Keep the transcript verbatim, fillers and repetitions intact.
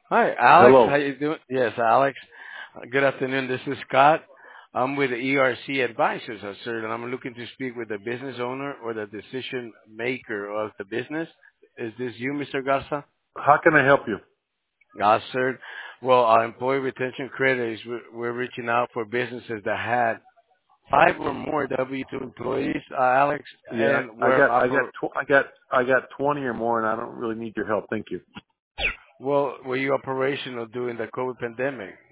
Hi, Alex. How Hello. you doing? Yes, Alex. Uh, Good afternoon. This is Scott. I'm with E R C Advisors, uh, sir, and I'm looking to speak with the business owner or the decision maker of the business. Is this you, Mister Garza? How can I help you? Yes, sir. Well, our employee retention credit is we're, we're reaching out for businesses that had five or more W two employees, uh, Alex, Yeah, and I we're got, I got, oper- tw- I got, I got twenty or more, and I don't really need your help. Thank you. well, were you operational during the COVID pandemic?